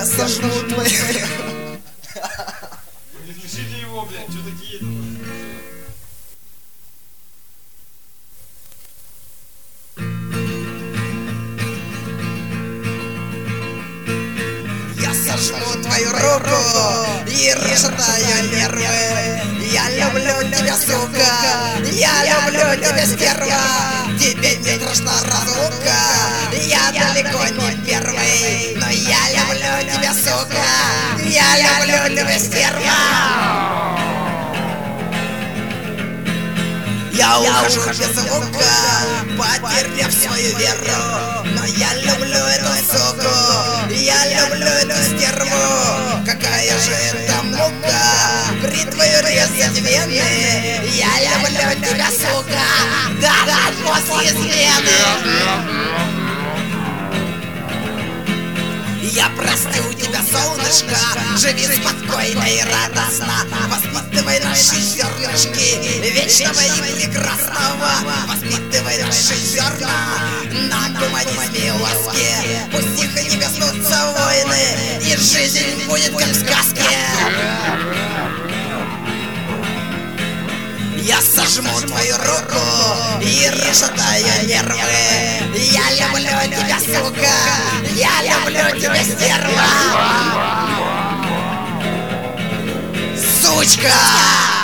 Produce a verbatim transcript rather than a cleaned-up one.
Я сожму твои... Не смешите его, блядь, что такие-то? Я сожму твою руку и расшатаю нервы. Я люблю тебя, сука, я люблю тебя, стерва. Тебе не страшна разлука, я далеко не первый, но я люблю тебя, сука, я люблю тебя, стерва. Я ухожу без звука, потеряв свою веру, но я люблю эту суку, я люблю эту стерву. Какая же это мука, при твою резать вены. Я люблю тебя, сука, даже после измены. Я простил тебя, солнышко, живи спокойно и радостно. Воспитывай наши зернышки вечного и прекрасного. Воспитывай наши зерна на гуманизме и ласке. Пусть их не коснутся войны, и жизнь будет как в сказке. Я сожму твою руку и расшатаю нервы. Я люблю тебя, сука, я люблю тебя, стерва. Сучка!